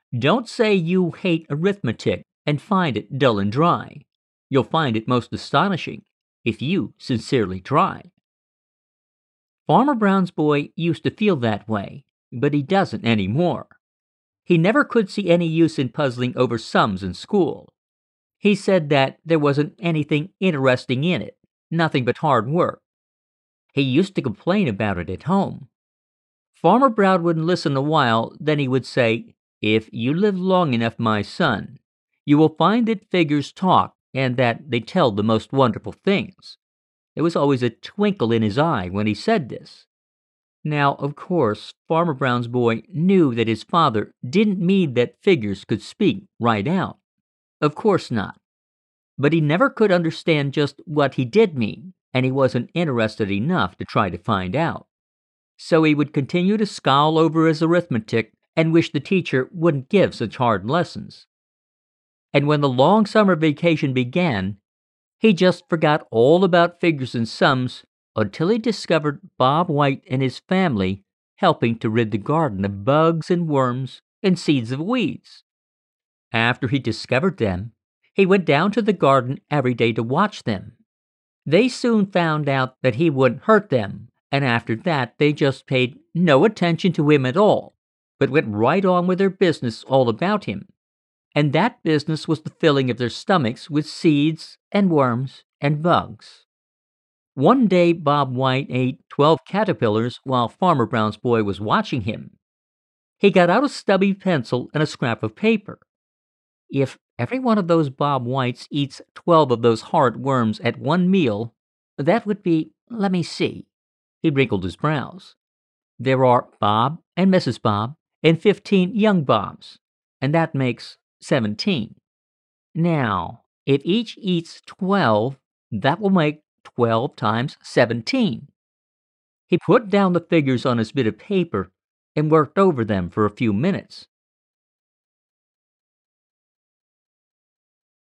Don't say you hate arithmetic and find it dull and dry. You'll find it most astonishing if you sincerely try. Farmer Brown's boy used to feel that way, but he doesn't anymore. He never could see any use in puzzling over sums in school. He said that there wasn't anything interesting in it, nothing but hard work. He used to complain about it at home. Farmer Brown wouldn't listen a while, then he would say, "If you live long enough, my son, you will find that figures talk and that they tell the most wonderful things." There was always a twinkle in his eye when he said this. Now, of course, Farmer Brown's boy knew that his father didn't mean that figures could speak right out. Of course not. But he never could understand just what he did mean, and he wasn't interested enough to try to find out. So he would continue to scowl over his arithmetic and wish the teacher wouldn't give such hard lessons. And when the long summer vacation began, he just forgot all about figures and sums until he discovered Bob White and his family helping to rid the garden of bugs and worms and seeds of weeds. After he discovered them, he went down to the garden every day to watch them. They soon found out that he wouldn't hurt them, and after that they just paid no attention to him at all, but went right on with their business all about him. And that business was the filling of their stomachs with seeds and worms and bugs. One day Bob White ate 12 caterpillars while Farmer Brown's boy was watching him. He got out a stubby pencil and a scrap of paper. "If every one of those Bob Whites eats 12 of those horrid worms at one meal, that would be, let me see." He wrinkled his brows. "There are Bob and Mrs. Bob and 15 young Bobs, and that makes 17. Now, if each eats 12, that will make 12 times 17." He put down the figures on his bit of paper and worked over them for a few minutes.